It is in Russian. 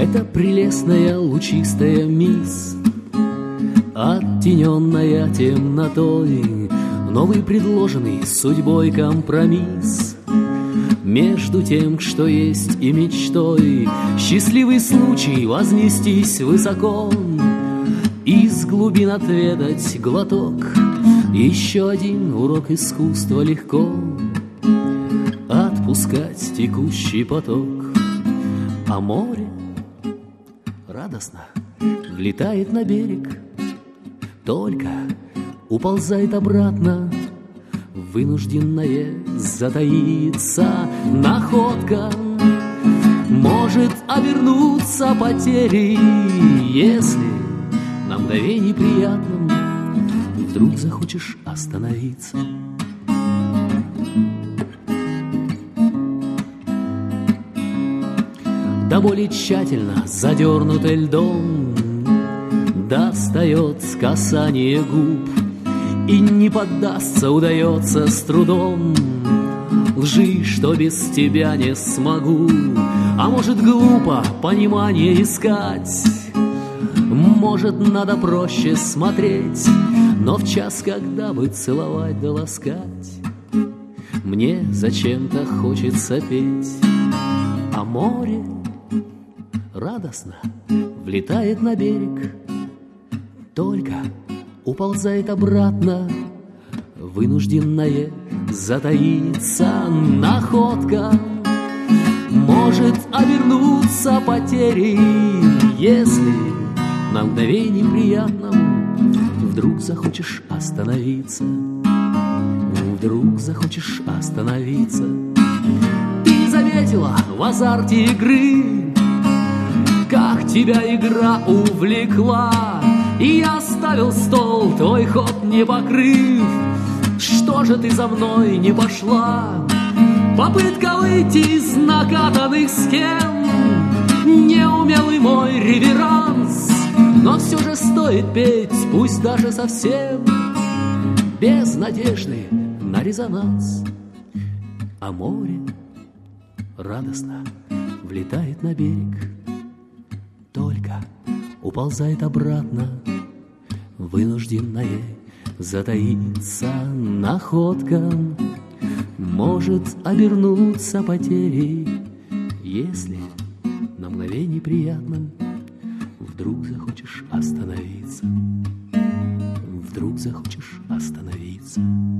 Это прелестная лучистая мисс, оттененная темнотой, новый предложенный судьбой компромисс между тем, что есть, и мечтой. Счастливый случай вознестись высоко, из глубин отведать глоток. Еще один урок искусства легко отпускать текущий поток. А море радостно влетает на берег, только уползает обратно, вынужденное затаиться. Находка может обернуться потерей, если на мгновение приятном вдруг захочешь остановиться. Да более тщательно задернутый льдом достает касание губ, и не поддастся, удается с трудом. Лжи, что без тебя не смогу, а может глупо понимание искать. Может, надо проще смотреть, но в час, когда бы целовать да ласкать, мне зачем-то хочется петь. А море радостно влетает на берег, только уползает обратно, вынужденное затаиться. Находка может обернуться потерей, если на мгновение приятном вдруг захочешь остановиться. Вдруг захочешь остановиться. Ты заметила в азарте игры, как тебя игра увлекла, и я оставил стол, твой ход не покрыв. Что же ты за мной не пошла? Попытка выйти из накатанных схем, неумелый мой реверанс. Но все же стоит петь, пусть даже совсем без надежды на резонанс. А море радостно влетает на берег, только уползает обратно, вынужденное затаиться. Находка может обернуться потерей, если на мгновение приятном вдруг захочешь остановиться. Вдруг захочешь остановиться.